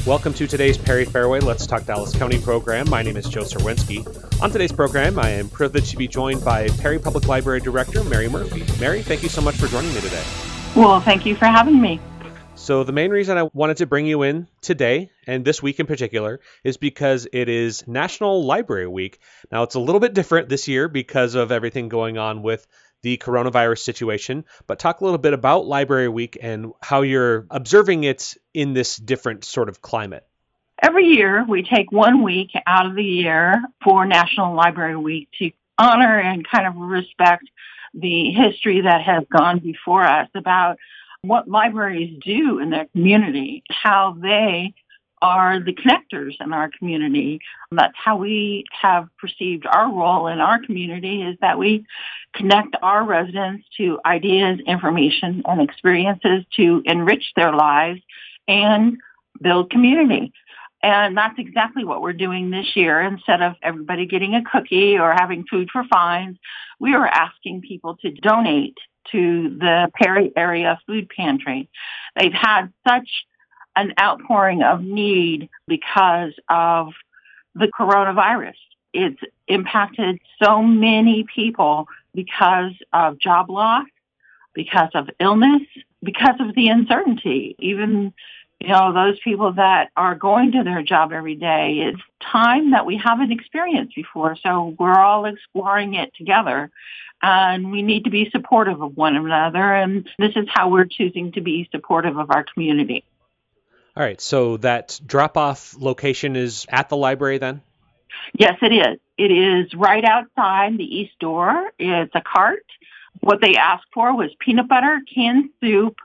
Welcome to today's Perry Fairway Let's Talk Dallas County program. My name is Joe Serwinski. On today's program, I am privileged to be joined by Perry Public Library Director Mary Murphy. Mary, thank you so much for joining me today. Well, thank you for having me. So the main reason I wanted to bring you in today, and this week in particular, is because it is National Library Week. Now, it's a little bit different this year because of everything going on with the coronavirus situation, but talk a little bit about Library Week and how you're observing it in this different sort of climate. Every year, we take 1 week out of the year for National Library Week to honor and kind of respect the history that has gone before us about what libraries do in their community, how they are the connectors in our community. That's how we have perceived our role in our community, is that we connect our residents to ideas, information, and experiences to enrich their lives and build community. And that's exactly what we're doing this year. Instead of everybody getting a cookie or having food for fines, we are asking people to donate to the Perry area food pantry. They've had such an outpouring of need because of the coronavirus. It's impacted so many people because of job loss, because of illness, because of the uncertainty. Even, those people that are going to their job every day, it's time that we haven't experienced before. So we're all exploring it together, and we need to be supportive of one another. And this is how we're choosing to be supportive of our community. All right, so that drop-off location is at the library then? Yes, it is. It is right outside the east door. It's a cart. What they asked for was peanut butter, canned soup,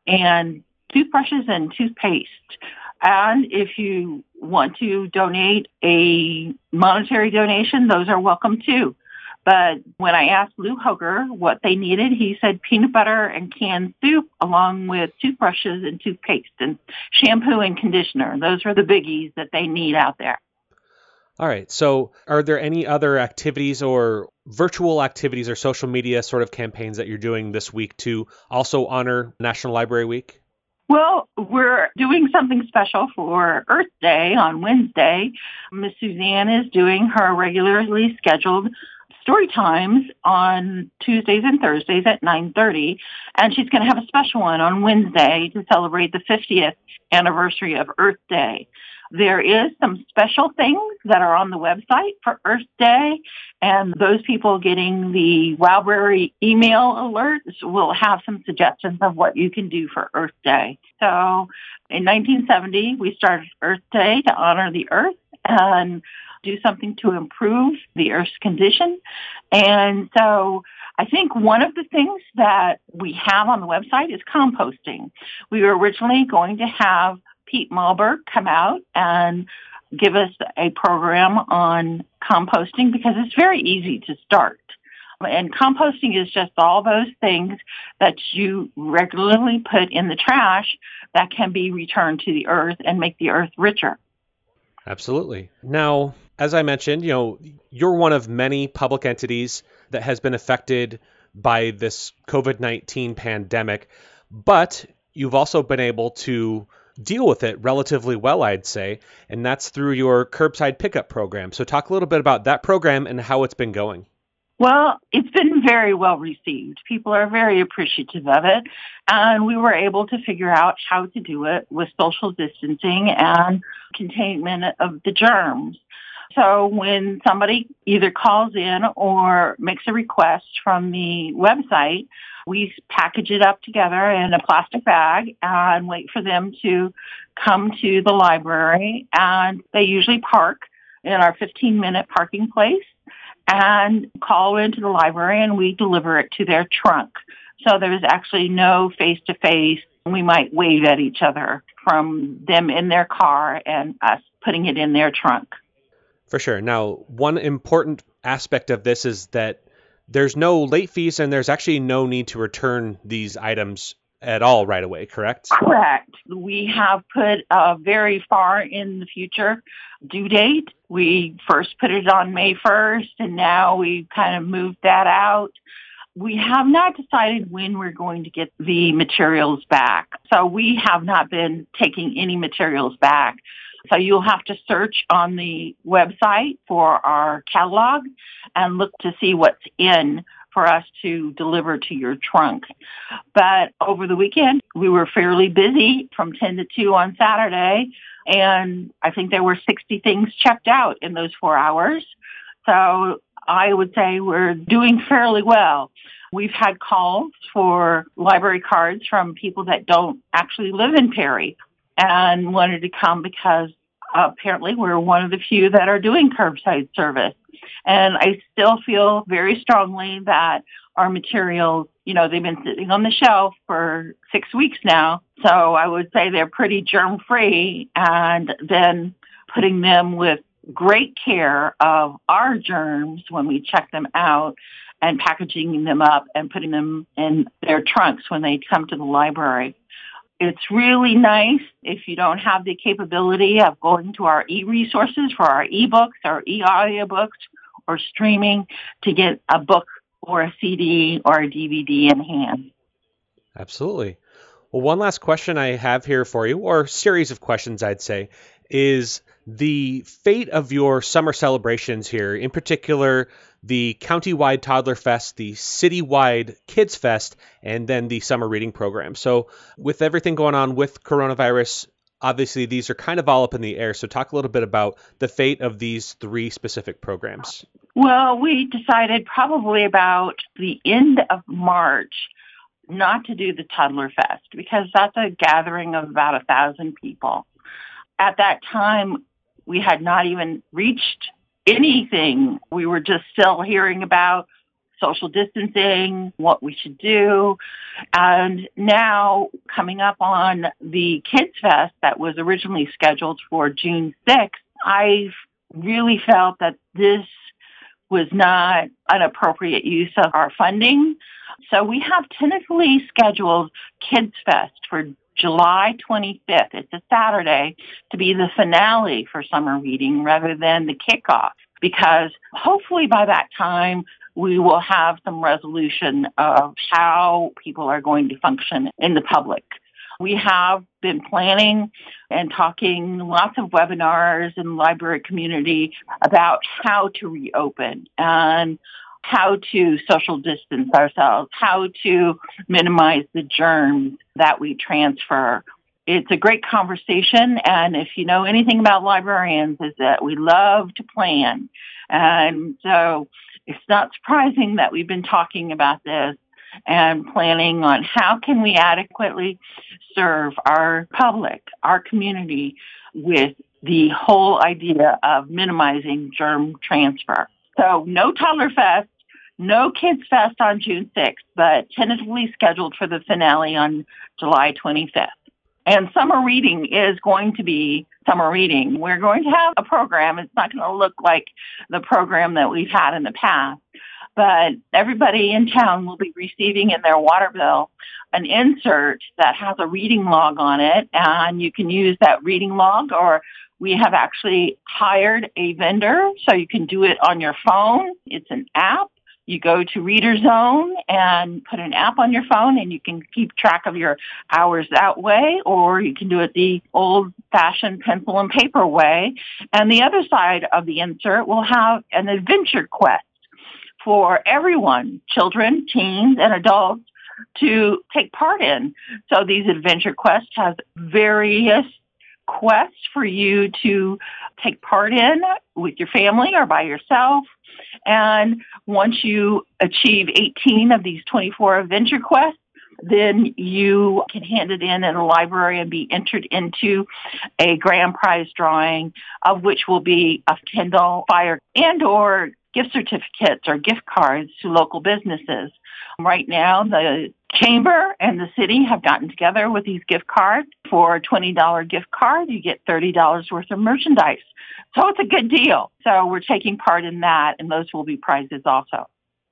and toothbrushes and toothpaste. And if you want to donate a monetary donation, those are welcome too. But when I asked Lou Hoger what they needed, he said peanut butter and canned soup along with toothbrushes and toothpaste and shampoo and conditioner. Those are the biggies that they need out there. All right. So are there any other activities or virtual activities or social media sort of campaigns that you're doing this week to also honor National Library Week? Well, we're doing something special for Earth Day on Wednesday. Miss Suzanne is doing her regularly scheduled story times on Tuesdays and Thursdays at 9:30, and she's going to have a special one on Wednesday to celebrate the 50th anniversary of Earth Day. There is some special things that are on the website for Earth Day, and those people getting the Wowberry email alerts will have some suggestions of what you can do for Earth Day. So in 1970, we started Earth Day to honor the Earth and do something to improve the Earth's condition. And so I think one of the things that we have on the website is composting. We were originally going to have Pete Malberg come out and give us a program on composting because it's very easy to start. And composting is just all those things that you regularly put in the trash that can be returned to the earth and make the earth richer. Absolutely. Now, as I mentioned, you're one of many public entities that has been affected by this COVID-19 pandemic, but you've also been able to deal with it relatively well, I'd say, and that's through your curbside pickup program. So talk a little bit about that program and how it's been going. Well, it's been very well received. People are very appreciative of it, and we were able to figure out how to do it with social distancing and containment of the germs. So when somebody either calls in or makes a request from the website, we package it up together in a plastic bag and wait for them to come to the library. And they usually park in our 15-minute parking place and call into the library, and we deliver it to their trunk. So there's actually no face-to-face. We might wave at each other from them in their car and us putting it in their trunk. For sure. Now, one important aspect of this is that there's no late fees and there's actually no need to return these items at all right away, correct? Correct. We have put a very far in the future due date. We first put it on May 1st, and now we've kind of moved that out. We have not decided when we're going to get the materials back. So we have not been taking any materials back. So you'll have to search on the website for our catalog and look to see what's in for us to deliver to your trunk. But over the weekend, we were fairly busy from 10 to 2 on Saturday, and I think there were 60 things checked out in those 4 hours. So I would say we're doing fairly well. We've had calls for library cards from people that don't actually live in Perry and wanted to come because apparently we're one of the few that are doing curbside service. And I still feel very strongly that our materials, they've been sitting on the shelf for 6 weeks now. So I would say they're pretty germ-free, and then putting them with great care of our germs when we check them out and packaging them up and putting them in their trunks when they come to the library. It's really nice if you don't have the capability of going to our e-resources for our e-books or e-audiobooks or streaming to get a book or a CD or a DVD in hand. Absolutely. Well, one last question I have here for you, or series of questions, I'd say, is the fate of your summer celebrations here, in particular, the countywide Toddler Fest, the citywide Kids Fest, and then the summer reading program. So with everything going on with coronavirus, obviously these are kind of all up in the air. So talk a little bit about the fate of these 3 specific programs. Well, we decided probably about the end of March not to do the Toddler Fest because that's a gathering of about 1,000 people. At that time, we had not even reached anything. We were just still hearing about social distancing, what we should do. And now, coming up on the Kids Fest that was originally scheduled for June 6th, I really felt that this was not an appropriate use of our funding. So we have tentatively scheduled Kids Fest for July 25th. It's a Saturday to be the finale for summer reading rather than the kickoff, because hopefully by that time we will have some resolution of how people are going to function in the public. We have been planning and talking lots of webinars in the library community about how to reopen and how to social distance ourselves, how to minimize the germs that we transfer. It's a great conversation, and if you know anything about librarians, is that we love to plan. And so it's not surprising that we've been talking about this and planning on how can we adequately serve our public, our community, with the whole idea of minimizing germ transfer. So no Toddler Fest, no Kids Fest on June 6th, but tentatively scheduled for the finale on July 25th. And summer reading is going to be summer reading. We're going to have a program. It's not going to look like the program that we've had in the past, but everybody in town will be receiving in their water bill an insert that has a reading log on it, and you can use that reading log, or we have actually hired a vendor, so you can do it on your phone. It's an app. You go to Reader Zone and put an app on your phone, and you can keep track of your hours that way, or you can do it the old-fashioned pencil and paper way. And the other side of the insert will have an adventure quest for everyone, children, teens, and adults, to take part in. So these adventure quests have various quests for you to take part in with your family or by yourself. And once you achieve 18 of these 24 adventure quests, then you can hand it in the library and be entered into a grand prize drawing, of which will be a Kindle Fire and or gift certificates or gift cards to local businesses. Right now, the Chamber and the city have gotten together with these gift cards. For a $20 gift card, you get $30 worth of merchandise. So it's a good deal. So we're taking part in that, and those will be prizes also.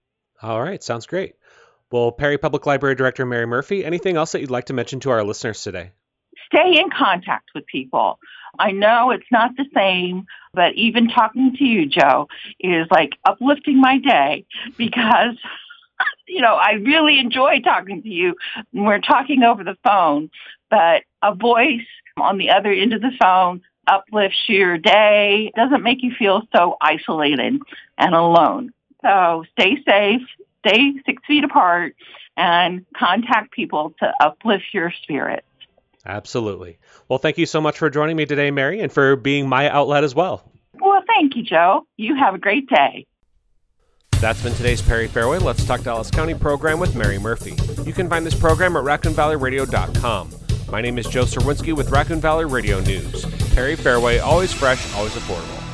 All right. Sounds great. Well, Perry Public Library Director Mary Murphy, anything else that you'd like to mention to our listeners today? Stay in contact with people. I know it's not the same, but even talking to you, Joe, is like uplifting my day, because I really enjoy talking to you. We're talking over the phone, but a voice on the other end of the phone uplifts your day, doesn't make you feel so isolated and alone. So stay safe, stay 6 feet apart, and contact people to uplift your spirit. Absolutely. Well, thank you so much for joining me today, Mary, and for being my outlet as well. Well, thank you, Joe. You have a great day. That's been today's Perry Fairway Let's Talk Dallas County program with Mary Murphy. You can find this program at RaccoonValleyRadio.com. My name is Joe Serwinski with Raccoon Valley Radio News. Perry Fairway, always fresh, always affordable.